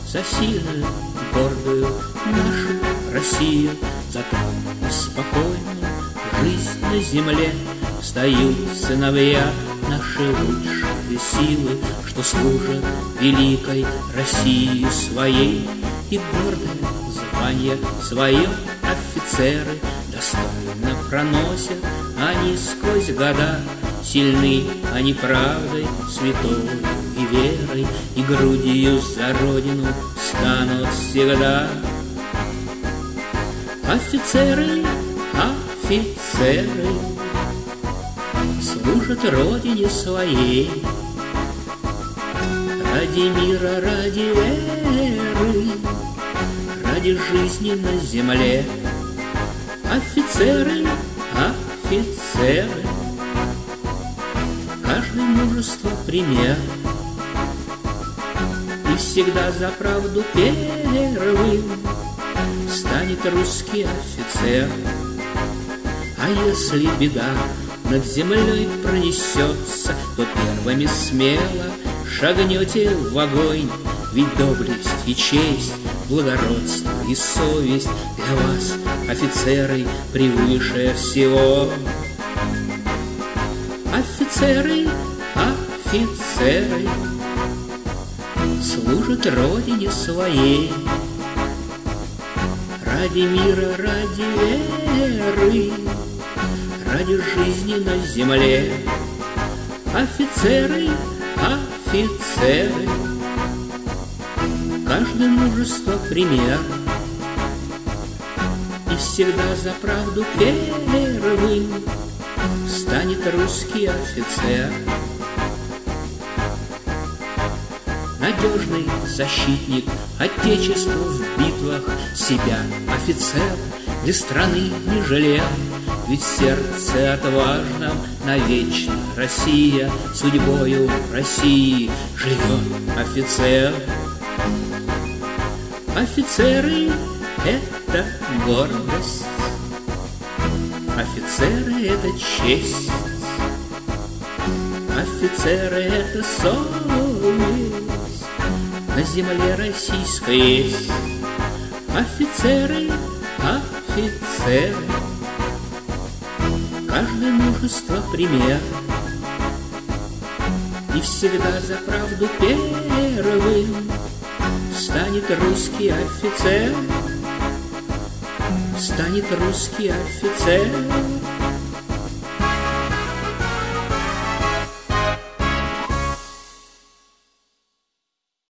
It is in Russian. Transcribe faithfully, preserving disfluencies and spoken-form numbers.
за сильную, гордую нашу Россию, за там спокойную жизнь на земле. Встают сыновья наши лучшие силы, что служат великой России своей, и гордое звание свое офицеры достойно проносят они сквозь года. Сильны они правдой, святой и верой, и грудью за Родину станут всегда. Офицеры, офицеры служат Родине своей, ради мира, ради веры, ради жизни на земле. Офицеры, офицеры, каждый мужество пример, и всегда за правду первым станет русский офицер. А если беда над землей пронесется, то первыми смело шагнете в огонь, ведь доблесть и честь, благородство и совесть для вас, офицеры, превыше всего. Офицеры, офицеры служат Родине своей, ради мира, ради веры, ради жизни на земле. Офицеры, офицеры, каждое мужество пример, и всегда за правду первым станет русский офицер. Надежный защитник Отечества в битвах, себя офицер для страны не жалел, ведь в сердце отважном навечно Россия, судьбою России живет офицер. Офицеры — это гордость, офицеры — это честь, офицеры — это совесть на земле российской есть. Офицеры, офицеры, каждое мужество пример, и всегда за правду первым станет русский офицер, станет русский офицер.